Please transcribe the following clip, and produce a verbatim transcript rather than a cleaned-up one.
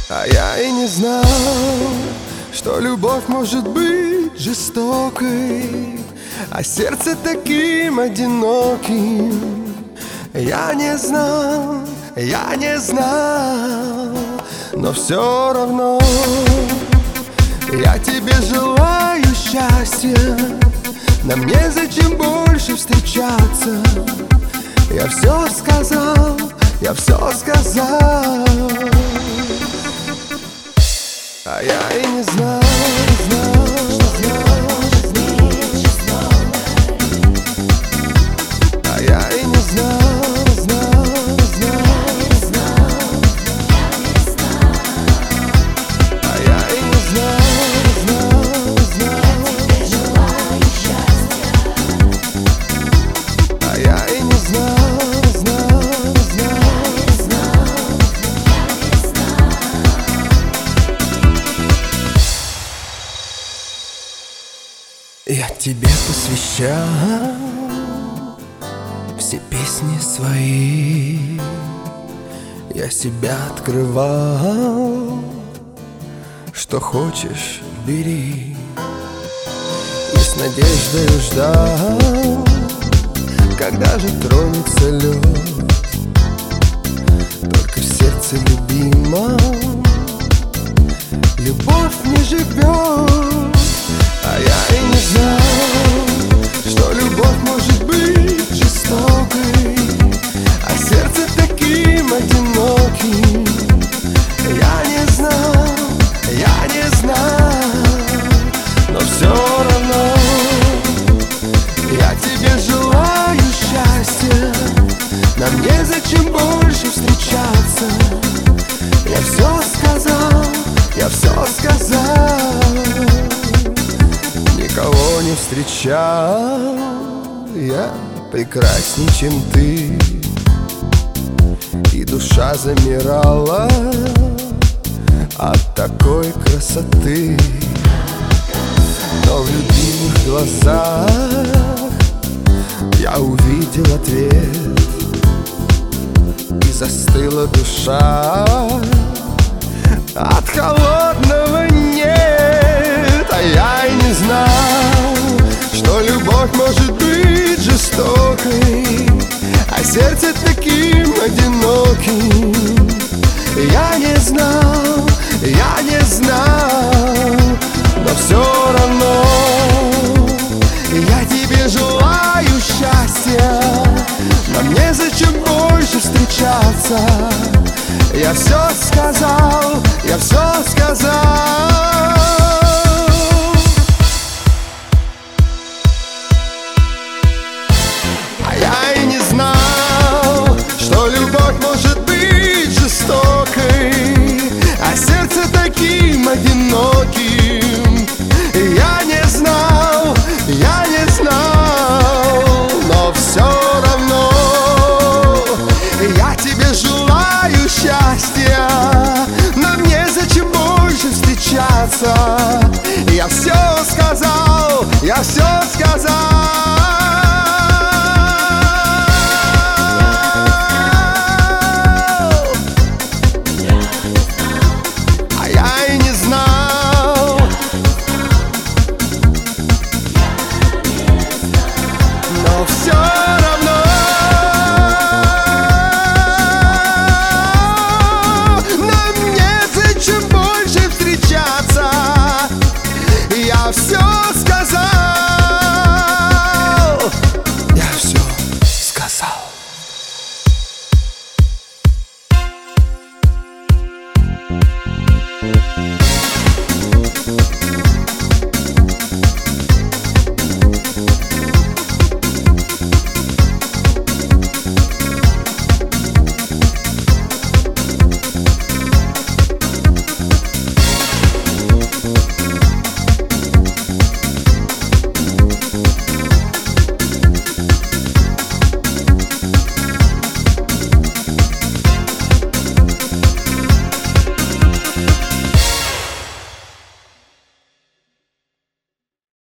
А я и не знал, что любовь может быть жестокой, а сердце таким одиноким. Я не знал, я не знал, но все равно я тебе желаю счастья. Нам незачем больше встречаться. Я все сказал, я все сказал. А я и не знал, знал, знал, а я и не знал, знал, знал, а я и не знал, знал, знал, а я и не знал, знал, знал. Я тебе посвящал все песни свои, я себя открывал, что хочешь, бери. И с надеждой ждал, когда же тронется лед. Только в сердце любимом любовь не живет. А я и не знал, что любовь может быть жестокой, а сердце таким одиноким. Я не знал, я не знал, но все равно я тебе желаю счастья. Нам незачем больше встречаться. Я все сказал, я все сказал. Никого не встречал я прекрасней, чем ты, и душа замирала от такой красоты. Но в любимых глазах я увидел ответ, и застыла душа от холодного нет. А я и не знал, что любовь может быть жестокой, а сердце таким одиноким. Я не знал, я не знал, но все равно я тебе желаю счастья. Нам незачем больше встречаться. Я все сказал, я все сказал. А я и не знал, что любовь может быть жестокой, а сердце таким одиноким.